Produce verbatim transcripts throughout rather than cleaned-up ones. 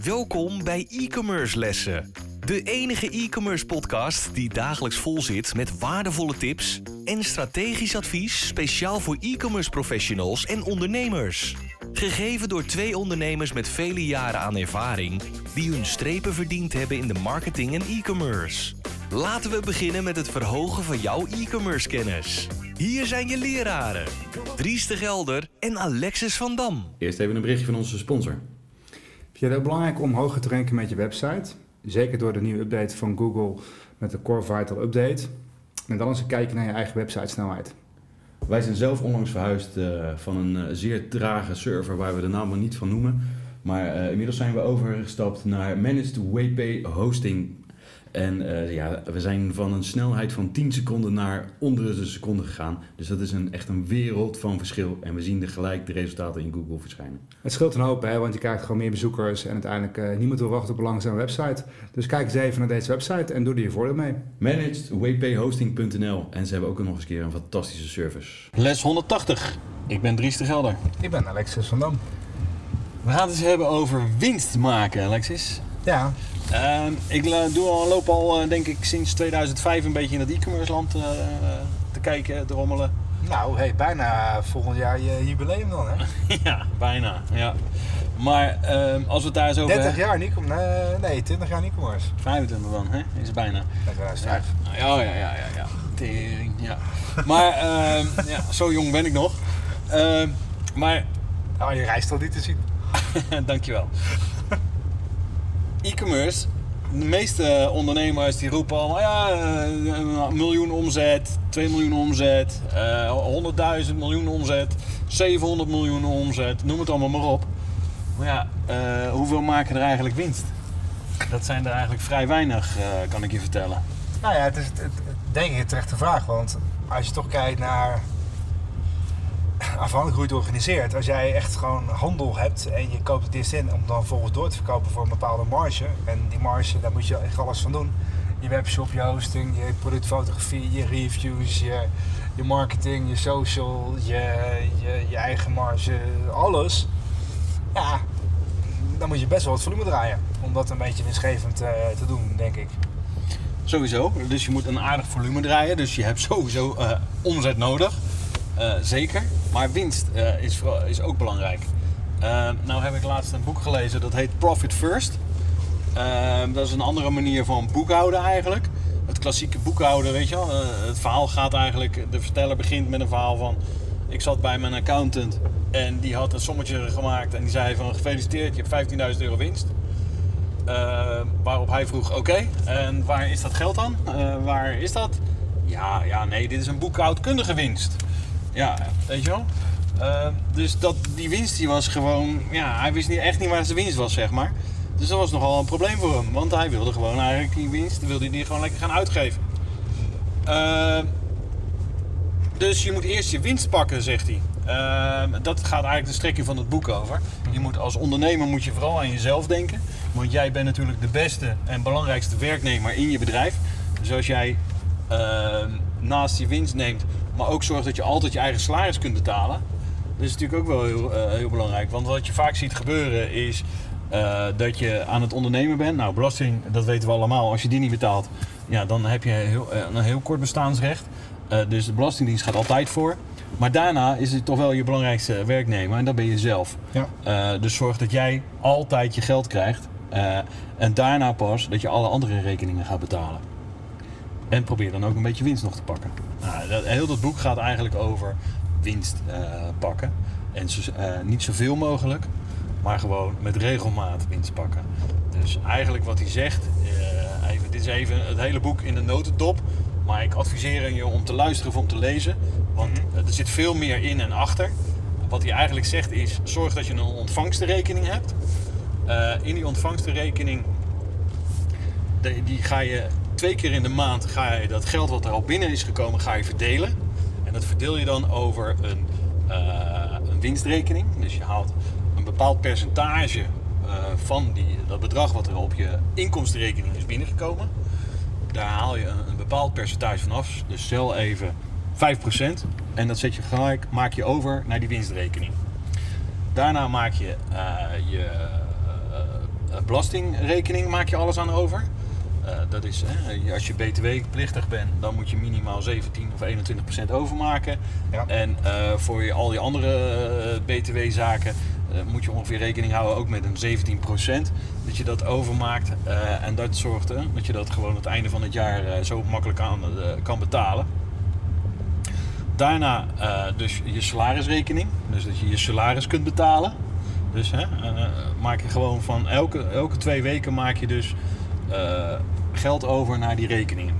Welkom bij e-commerce lessen. De enige e-commerce podcast die dagelijks vol zit met waardevolle tips en strategisch advies speciaal voor e-commerce professionals en ondernemers. Gegeven door twee ondernemers met vele jaren aan ervaring die hun strepen verdiend hebben in de marketing en e-commerce. Laten we beginnen met het verhogen van jouw e-commerce kennis. Hier zijn je leraren, Dries de Gelder en Alexis van Dam. Eerst even een berichtje van onze sponsor. Vind je het ook belangrijk om hoger te ranken met je website? Zeker door de nieuwe update van Google met de Core Vital Update. En dan eens een kijkje naar je eigen websitesnelheid. Wij zijn zelf onlangs verhuisd uh, van een uh, zeer trage server waar we de naam maar niet van noemen. Maar uh, inmiddels zijn we overgestapt naar Managed W P Hosting. En uh, ja, we zijn van een snelheid van tien seconden naar onder de seconde gegaan. Dus dat is een, echt een wereld van verschil. En we zien er gelijk de resultaten in Google verschijnen. Het scheelt een hoop, hè, want je krijgt gewoon meer bezoekers en uiteindelijk uh, niemand wil wachten op een langzame website. Dus kijk eens even naar deze website en doe er je voordeel mee. Managed W P Hosting punt n l en ze hebben ook nog eens een keer een fantastische service. Les honderdtachtig. Ik ben Dries de Gelder. Ik ben Alexis van Dam. We gaan het eens hebben over winst maken, Alexis. Ja. Uh, ik doe al, loop al, uh, denk ik, sinds tweeduizend vijf een beetje in dat e-commerce land uh, te kijken, te rommelen. Nou, hey, bijna volgend jaar je jubileum dan, hè? Ja, bijna. Ja. Maar uh, als we het daar eens over... dertig jaar niet, nee, nee, twintig jaar e-commerce. vijfentwintig dan, hè? Is het bijna. tweeduizend vijf. Ja, ja, ja, ja, ja. Tering, ja. Maar uh, ja, zo jong ben ik nog. Uh, maar... Nou, je reist al niet te zien. Dankjewel. E-commerce, de meeste ondernemers die roepen al, ja, een miljoen omzet, twee miljoen omzet, uh, honderdduizend miljoen omzet, zevenhonderd miljoen omzet, noem het allemaal maar op. Maar ja, uh, hoeveel maken er eigenlijk winst? Dat zijn er eigenlijk vrij weinig, uh, kan ik je vertellen. Nou ja, het is het, het, denk ik een terechte vraag, want als je toch kijkt naar afhankelijk hoe je het organiseert. Als jij echt gewoon handel hebt en je koopt het eerst in om dan vervolgens door te verkopen voor een bepaalde marge. En die marge, daar moet je echt alles van doen. Je webshop, je hosting, je productfotografie, je reviews, je, je marketing, je social, je, je, je eigen marge, alles. Ja, dan moet je best wel wat volume draaien om dat een beetje winstgevend uh, te doen, denk ik. Sowieso, dus je moet een aardig volume draaien, dus je hebt sowieso uh, omzet nodig. Uh, zeker, maar winst uh, is, is ook belangrijk. Uh, nou heb ik laatst een boek gelezen, dat heet Profit First. Uh, dat is een andere manier van boekhouden eigenlijk. Het klassieke boekhouden, weet je wel. Uh, het verhaal gaat eigenlijk, de verteller begint met een verhaal van... Ik zat bij mijn accountant en die had een sommetje gemaakt en die zei van... Gefeliciteerd, je hebt vijftienduizend euro winst. Uh, waarop hij vroeg, oké, okay, en waar is dat geld dan? Uh, waar is dat? Ja, ja, nee, dit is een boekhoudkundige winst. Ja, weet je wel. Uh, dus dat, die winst die was gewoon... Ja, hij wist niet, echt niet waar zijn winst was, zeg maar. Dus dat was nogal een probleem voor hem. Want hij wilde gewoon eigenlijk die winst... wilde die gewoon lekker gaan uitgeven. Uh, dus je moet eerst je winst pakken, zegt hij. Uh, dat gaat eigenlijk de strekking van het boek over. Je moet, als ondernemer moet je vooral aan jezelf denken. Want jij bent natuurlijk de beste en belangrijkste werknemer in je bedrijf. Dus als jij uh, naast die winst neemt... maar ook zorgt dat je altijd je eigen salaris kunt betalen. Dat is natuurlijk ook wel heel, uh, heel belangrijk. Want wat je vaak ziet gebeuren is uh, dat je aan het ondernemen bent. Nou, belasting, dat weten we allemaal. Als je die niet betaalt, ja, dan heb je heel, uh, een heel kort bestaansrecht. Uh, dus de Belastingdienst gaat altijd voor. Maar daarna is het toch wel je belangrijkste werknemer. En dat ben je zelf. Ja. Uh, dus zorg dat jij altijd je geld krijgt. Uh, en daarna pas dat je alle andere rekeningen gaat betalen. En probeer dan ook een beetje winst nog te pakken. Nou, dat, heel dat boek gaat eigenlijk over winst uh, pakken. En zo, uh, niet zoveel mogelijk, maar gewoon met regelmaat winst pakken. Dus eigenlijk wat hij zegt, uh, even, dit is even het hele boek in de notendop. Maar ik adviseer je om te luisteren of om te lezen. Want uh, er zit veel meer in en achter. Wat hij eigenlijk zegt is, zorg dat je een ontvangstenrekening hebt. Uh, in die ontvangstenrekening, de, die ga je... Twee keer in de maand ga je dat geld wat er al binnen is gekomen, ga je verdelen. En dat verdeel je dan over een, uh, een winstrekening. Dus je haalt een bepaald percentage uh, van die, dat bedrag wat er op je inkomstenrekening is binnengekomen. Daar haal je een, een bepaald percentage van af. Dus stel even vijf procent. En dat zet je gelijk, maak je over naar die winstrekening. Daarna maak je uh, je uh, belastingrekening maak je alles aan over. Uh, dat is, hè, als je B T W-plichtig bent, dan moet je minimaal zeventien of eenentwintig procent overmaken. Ja. En uh, voor je, al die andere uh, B T W-zaken uh, moet je ongeveer rekening houden ook met een zeventien procent. Dat je dat overmaakt uh, en dat zorgt uh, dat je dat gewoon aan het einde van het jaar uh, zo makkelijk aan, uh, kan betalen. Daarna uh, dus je salarisrekening, dus dat je je salaris kunt betalen. Dus hè, uh, maak je gewoon van elke, elke twee weken maak je dus uh, geld over naar die rekeningen.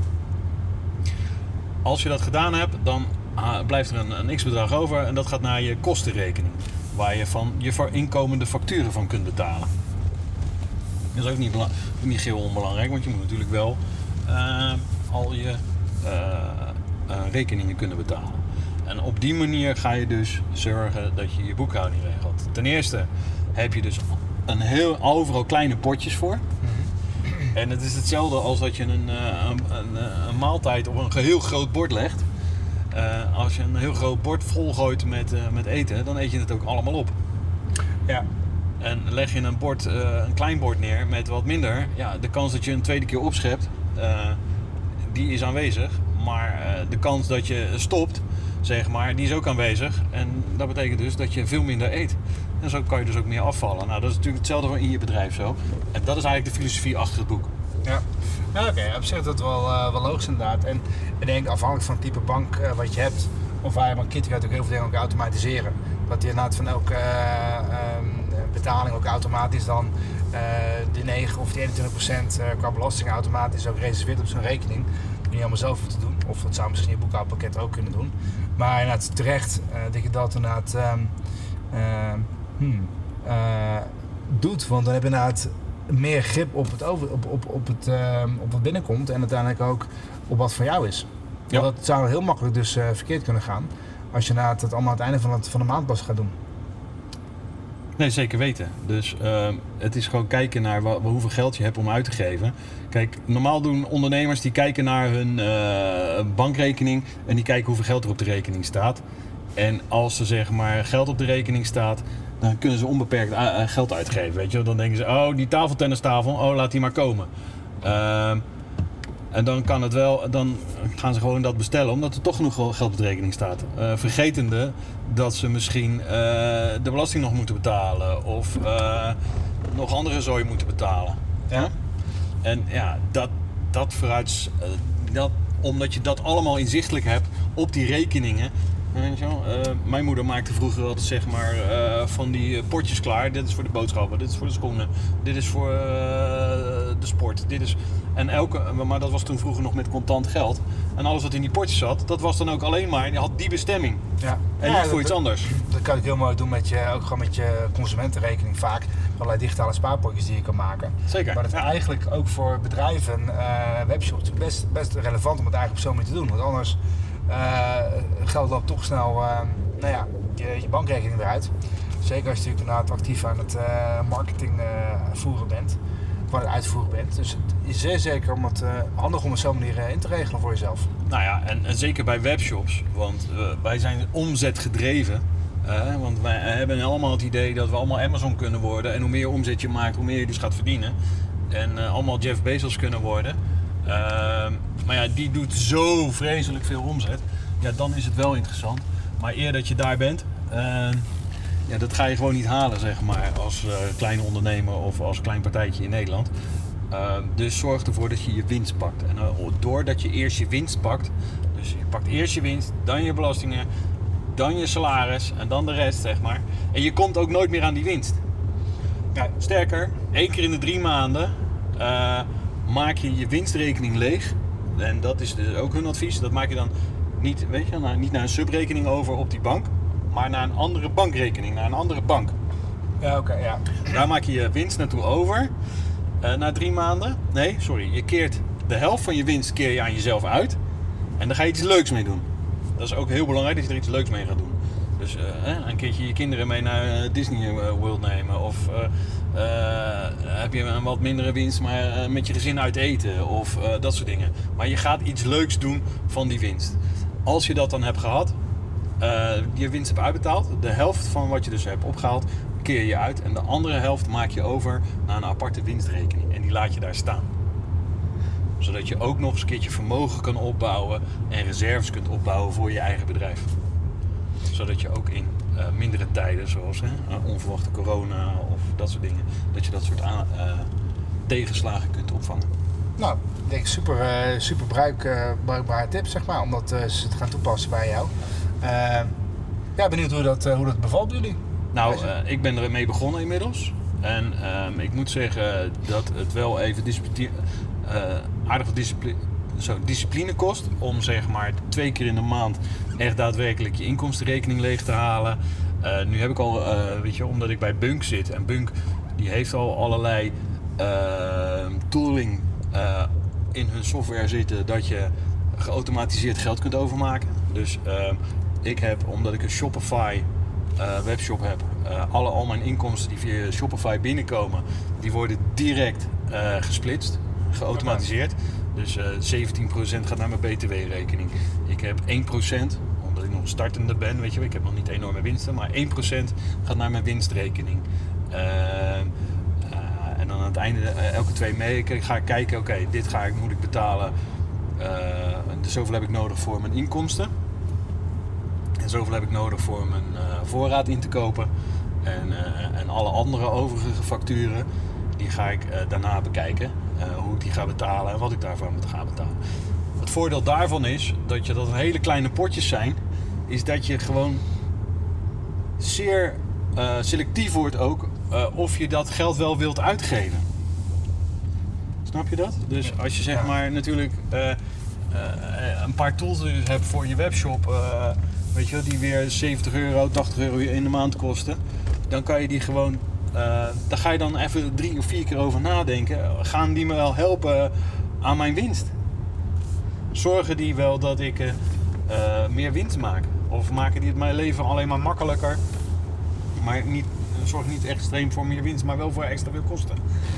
Als je dat gedaan hebt, dan uh, blijft er een, een x-bedrag over en dat gaat naar je kostenrekening. Waar je van je inkomende facturen van kunt betalen. Dat is ook niet, bela- niet heel onbelangrijk, want je moet natuurlijk wel uh, al je uh, uh, rekeningen kunnen betalen. En op die manier ga je dus zorgen dat je je boekhouding regelt. Ten eerste heb je dus een heel, overal kleine potjes voor. Mm-hmm. En het is hetzelfde als dat je een, een, een, een maaltijd op een heel groot bord legt. Uh, als je een heel groot bord volgooit met, uh, met eten, dan eet je het ook allemaal op. Ja. En leg je een, bord, uh, een klein bord neer met wat minder, ja, de kans dat je een tweede keer opschept, uh, die is aanwezig. Maar uh, de kans dat je stopt, zeg maar, die is ook aanwezig. En dat betekent dus dat je veel minder eet. En zo kan je dus ook meer afvallen. Nou, dat is natuurlijk hetzelfde in je bedrijf zo. En dat is eigenlijk de filosofie achter het boek. Ja, ja oké. Okay. Op zich is dat wel, uh, wel logisch inderdaad. En ik denk afhankelijk van het type bank uh, wat je hebt, of waar je maar kiet, gaat ook heel veel dingen ook automatiseren. Dat je inderdaad van elke uh, um, betaling ook automatisch dan uh, die negen of die eenentwintig procent uh, qua belasting automatisch ook reserveert op zo'n rekening. Die je allemaal zelf hoeft te doen. Of dat zou misschien je boekhoudpakket ook kunnen doen. Maar inderdaad terecht uh, dat je dat inderdaad um, uh, hmm, uh, doet. Want dan heb je inderdaad meer grip op, het over, op, op, op, het, uh, op wat binnenkomt. En uiteindelijk ook op wat van jou is. Ja. Want dat zou heel makkelijk dus uh, verkeerd kunnen gaan. Als je inderdaad het allemaal aan het einde van, het, van de maand pas gaat doen. Nee, zeker weten. Dus uh, het is gewoon kijken naar wa- hoeveel geld je hebt om uit te geven. Kijk, normaal doen ondernemers die kijken naar hun uh, bankrekening en die kijken hoeveel geld er op de rekening staat. En als er zeg maar geld op de rekening staat, dan kunnen ze onbeperkt uh, geld uitgeven. Weet je? Dan denken ze, oh die tafeltennistafel, oh laat die maar komen. Uh, en dan kan het wel, dan gaan ze gewoon dat bestellen, omdat er toch genoeg geld op de rekening staat. Uh, vergetende dat ze misschien uh, de belasting nog moeten betalen of uh, nog andere zooi moeten betalen. Ja? En ja, dat, dat vooruit, uh, dat, omdat je dat allemaal inzichtelijk hebt op die rekeningen. Weet je wel? Uh, mijn moeder maakte vroeger altijd zeg maar uh, van die potjes klaar. Dit is voor de boodschappen, dit is voor de schoenen, dit is voor uh, de sport. Dit is... En elke, maar dat was toen vroeger nog met contant geld. En alles wat in die potjes zat, dat was dan ook alleen maar, die had die bestemming. Ja. En ja, niet voor dat, iets anders. Dat kan ik heel mooi doen met je, ook gewoon met je consumentenrekening vaak. Allerlei digitale spaarpotjes die je kan maken. Zeker. Maar dat is eigenlijk ook voor bedrijven, uh, webshops, best, best relevant om het eigenlijk op zo'n manier te doen. Want anders uh, geld loopt toch snel uh, nou ja, je, je bankrekening weer uit. Zeker als je natuurlijk inderdaad actief aan het uh, marketing uh, voeren bent. Waar het uitvoeren bent. Dus het is zeer zeker om het, uh, handig om het zo'n manier uh, in te regelen voor jezelf. Nou ja, en, en zeker bij webshops, want uh, wij zijn omzetgedreven. Uh, want wij hebben allemaal het idee dat we allemaal Amazon kunnen worden. En hoe meer omzet je maakt, hoe meer je dus gaat verdienen. En uh, allemaal Jeff Bezos kunnen worden. Uh, maar ja, die doet zo vreselijk veel omzet. Ja, dan is het wel interessant. Maar eer dat je daar bent... Uh, Ja, dat ga je gewoon niet halen, zeg maar, als uh, kleine ondernemer of als klein partijtje in Nederland. Uh, dus zorg ervoor dat je je winst pakt. En uh, doordat je eerst je winst pakt, dus je pakt eerst je winst, dan je belastingen, dan je salaris en dan de rest, zeg maar. En je komt ook nooit meer aan die winst. Ja, sterker, één keer in de drie maanden uh, maak je je winstrekening leeg. En dat is dus ook hun advies. Dat maak je dan niet, weet je, naar, niet naar een subrekening over op die bank. Maar naar een andere bankrekening, naar een andere bank. Ja, oké, okay, ja. Daar maak je je winst naartoe over. Uh, na drie maanden. Nee, sorry. Je keert de helft van je winst keer je aan jezelf uit. En daar ga je iets leuks mee doen. Dat is ook heel belangrijk dat je er iets leuks mee gaat doen. Dus uh, een keertje je kinderen mee naar uh, Disney World nemen. Of uh, uh, heb je een wat mindere winst, maar uh, met je gezin uit eten. Of uh, dat soort dingen. Maar je gaat iets leuks doen van die winst. Als je dat dan hebt gehad... Uh, je winst hebt uitbetaald, de helft van wat je dus hebt opgehaald, keer je uit en de andere helft maak je over naar een aparte winstrekening en die laat je daar staan. Zodat je ook nog eens een keertje vermogen kan opbouwen en reserves kunt opbouwen voor je eigen bedrijf. Zodat je ook in uh, mindere tijden, zoals hè, onverwachte corona of dat soort dingen, dat je dat soort aan, uh, tegenslagen kunt opvangen. Nou, ik denk super, uh, super bruik, uh, bruikbare tip, zeg maar, om dat uh, te gaan toepassen bij jou. Uh, ja, benieuwd hoe dat, uh, hoe dat bevalt bij jullie. Nou, uh, ik ben ermee begonnen inmiddels. En um, ik moet zeggen dat het wel even discipline, uh, aardig wat discipline, zo, discipline kost om zeg maar twee keer in de maand echt daadwerkelijk je inkomstenrekening leeg te halen. Uh, nu heb ik al, uh, weet je, omdat ik bij Bunk zit en Bunk die heeft al allerlei uh, tooling uh, in hun software zitten dat je geautomatiseerd geld kunt overmaken. Dus uh, ik heb, omdat ik een Shopify uh, webshop heb, uh, alle al mijn inkomsten die via Shopify binnenkomen, die worden direct uh, gesplitst, geautomatiseerd. Dus uh, zeventien procent gaat naar mijn B T W-rekening. Ik heb één procent, omdat ik nog startende ben, weet je, ik heb nog niet enorme winsten, maar één procent gaat naar mijn winstrekening. Uh, uh, en dan aan het einde, uh, elke twee weken ga ik kijken, oké, okay, dit ga ik, moet ik betalen. Uh, dus zoveel heb ik nodig voor mijn inkomsten. En zoveel heb ik nodig voor mijn uh, voorraad in te kopen. En, uh, en alle andere overige facturen, die ga ik uh, daarna bekijken. Uh, hoe ik die ga betalen en wat ik daarvan moet gaan betalen. Het voordeel daarvan is dat je dat een hele kleine potjes zijn, is dat je gewoon zeer uh, selectief wordt ook uh, of je dat geld wel wilt uitgeven. Snap je dat? Dus als je zeg maar natuurlijk uh, uh, een paar tools hebt voor je webshop, uh, weet je, die weer zeventig euro, tachtig euro in de maand kosten, dan kan je die gewoon, uh, daar ga je dan even drie of vier keer over nadenken. Gaan die me wel helpen aan mijn winst? Zorgen die wel dat ik uh, uh, meer winst maak? Of maken die het mijn leven alleen maar makkelijker, maar niet, zorg niet extreem voor meer winst, maar wel voor extra veel kosten?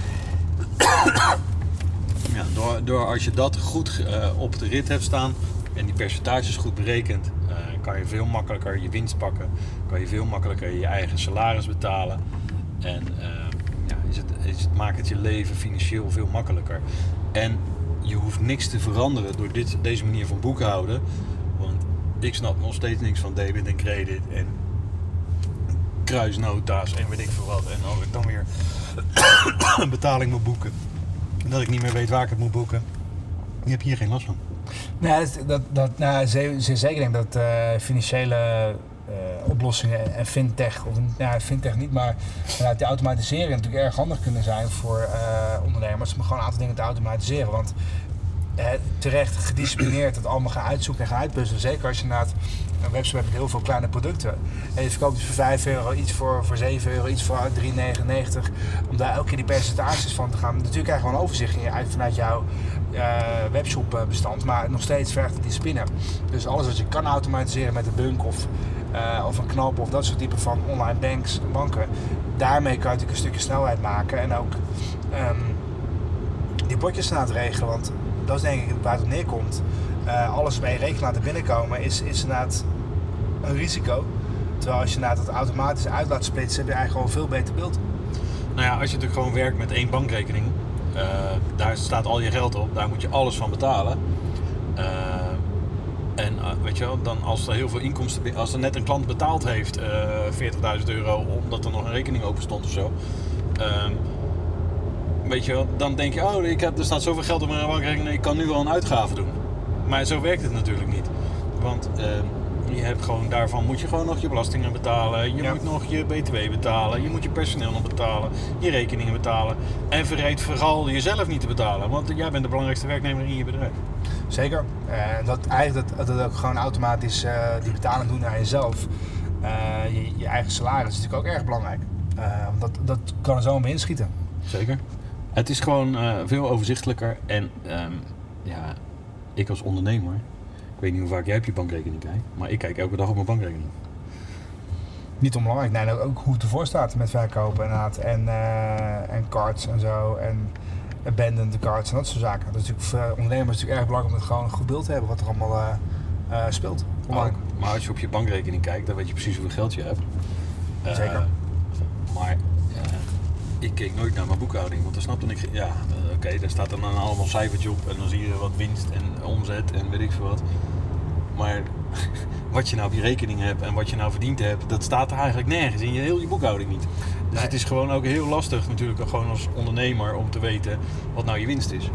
Ja, door, door als je dat goed uh, op de rit hebt staan en die percentages goed berekent, uh, kan je veel makkelijker je winst pakken. Kan je veel makkelijker je eigen salaris betalen. En uh, ja, is het, is het, maakt het je leven financieel veel makkelijker. En je hoeft niks te veranderen door dit, deze manier van boekhouden. Want ik snap nog steeds niks van debit en credit en kruisnota's en weet ik veel wat. En als ik dan weer een betaling moet boeken, dat ik niet meer weet waar ik het moet boeken, je hebt hier geen last van. Nee, dat, dat, dat, nou, zeer, zeer zeker denk dat uh, financiële uh, oplossingen en fintech, of ja, fintech niet, maar uh, de automatisering natuurlijk erg handig kunnen zijn voor uh, ondernemers om gewoon een aantal dingen te automatiseren. Want uh, terecht gedisciplineerd het allemaal gaan uitzoeken en gaan uitpuzzelen. Zeker als je na het een webshop hebt met heel veel kleine producten. En je verkoopt dus voor vijf euro, iets voor, voor zeven euro, iets voor drie negenennegentig. Om daar elke keer die percentages van te gaan. Natuurlijk krijg je gewoon een overzicht in je, uit vanuit jouw uh, webshop bestand. Maar nog steeds vergt het discipline. Dus alles wat je kan automatiseren met een Bunk of, uh, of een Knap of dat soort type van online banks, banken. Daarmee kan je natuurlijk een stukje snelheid maken. En ook um, die potjes laten regelen. Want dat is denk ik waar het op neerkomt. Uh, alles bij je rekening laten binnenkomen is, is inderdaad een risico. Terwijl als je inderdaad het automatisch uit laat splitsen, heb je eigenlijk gewoon een veel beter beeld. Nou ja, als je natuurlijk gewoon werkt met één bankrekening, uh, daar staat al je geld op, daar moet je alles van betalen. Uh, en uh, weet je wel, dan als er heel veel inkomsten, als er net een klant betaald heeft uh, veertigduizend euro omdat er nog een rekening open stond of zo. Uh, weet je wel, dan denk je, oh, ik heb, er staat zoveel geld op mijn bankrekening, ik kan nu wel een uitgave doen. Maar zo werkt het natuurlijk niet. Want uh, je hebt gewoon, daarvan moet je gewoon nog je belastingen betalen. Je ja. moet nog je B T W betalen. Je moet je personeel nog betalen. Je rekeningen betalen. En vergeet vooral jezelf niet te betalen. Want jij bent de belangrijkste werknemer in je bedrijf. Zeker. Uh, dat, eigenlijk dat, dat ook gewoon automatisch uh, die betaling doen naar jezelf. Uh, je, je eigen salaris is natuurlijk ook erg belangrijk. Uh, dat, dat kan er zo mee inschieten. Zeker. Het is gewoon uh, veel overzichtelijker. En um, ja... Ik als ondernemer, ik weet niet hoe vaak jij op je bankrekening kijkt, maar ik kijk elke dag op mijn bankrekening. Niet onbelangrijk, nee, ook hoe het ervoor staat met verkopen inderdaad. En, uh, en cards en zo, en abandoned cards en dat soort zaken. Dat is natuurlijk voor ondernemers natuurlijk erg belangrijk om het gewoon een goed beeld te hebben wat er allemaal uh, uh, speelt. Ook, maar als je op je bankrekening kijkt, dan weet je precies hoeveel geld je hebt. Zeker. Uh, maar uh, ik keek nooit naar mijn boekhouding, want dan snapte ik... Ja, uh, oké, okay, daar staat dan allemaal cijfertje op en dan zie je wat winst en omzet en weet ik veel wat. Maar wat je nou op je rekening hebt en wat je nou verdiend hebt, dat staat er eigenlijk nergens in je heel je boekhouding niet. Dus nee. Het is gewoon ook heel lastig natuurlijk gewoon als ondernemer om te weten wat nou je winst is.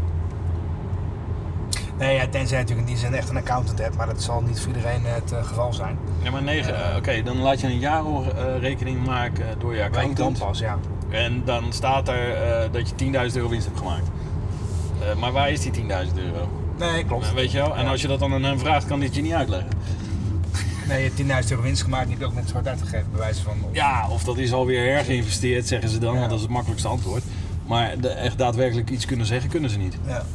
Nee, ja, tenzij je natuurlijk in die zin echt een accountant hebt, maar dat zal niet voor iedereen het uh, geval zijn. Ja, maar nee, uh, oké, okay, dan laat je een jaarrekening maken door je accountant. Dan pas, ja. En dan staat er uh, dat je tienduizend euro winst hebt gemaakt. Uh, maar waar is die tienduizend euro? Nee, klopt. Uh, weet je wel? En ja. Als je dat dan aan hem vraagt, kan dit je niet uitleggen. Nee, je hebt tienduizend euro winst gemaakt, die heb je ook net zwart uitgegeven, bij wijze van... Of... Ja, of dat is alweer hergeïnvesteerd, zeggen ze dan, ja. Want dat is het makkelijkste antwoord. Maar de, echt daadwerkelijk iets kunnen zeggen, kunnen ze niet. Ja.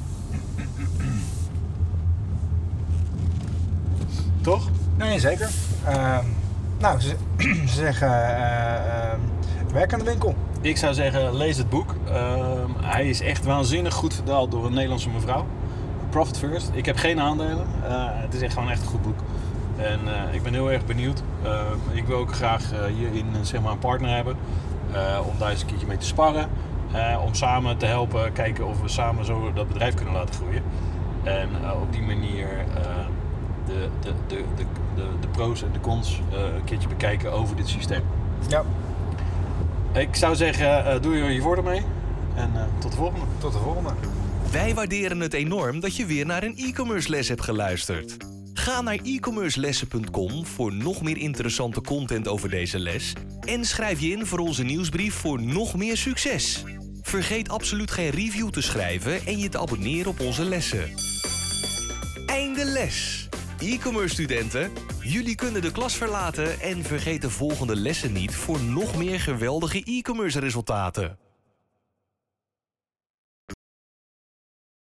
Toch? Nee, zeker. Uh, nou, ze, ze zeggen, uh, uh, werk aan de winkel. Ik zou zeggen, lees het boek. Uh, hij is echt waanzinnig goed vertaald door een Nederlandse mevrouw. Profit First. Ik heb geen aandelen. Uh, het is echt gewoon echt een goed boek. En uh, ik ben heel erg benieuwd. Uh, ik wil ook graag uh, hierin zeg maar, een partner hebben. Uh, om daar eens een keertje mee te sparren. Uh, om samen te helpen kijken of we samen zo dat bedrijf kunnen laten groeien. En uh, op die manier... Uh, De, de, de, de, de, de pro's en de cons uh, een keertje bekijken over dit systeem. Ja. Ik zou zeggen, uh, doe je je voordeel mee. En uh, tot de volgende. Tot de volgende. Wij waarderen het enorm dat je weer naar een e-commerce les hebt geluisterd. Ga naar e commerce lessen punt com voor nog meer interessante content over deze les. En schrijf je in voor onze nieuwsbrief voor nog meer succes. Vergeet absoluut geen review te schrijven en je te abonneren op onze lessen. Einde les! E-commerce studenten, jullie kunnen de klas verlaten en vergeet de volgende lessen niet voor nog meer geweldige e-commerce resultaten.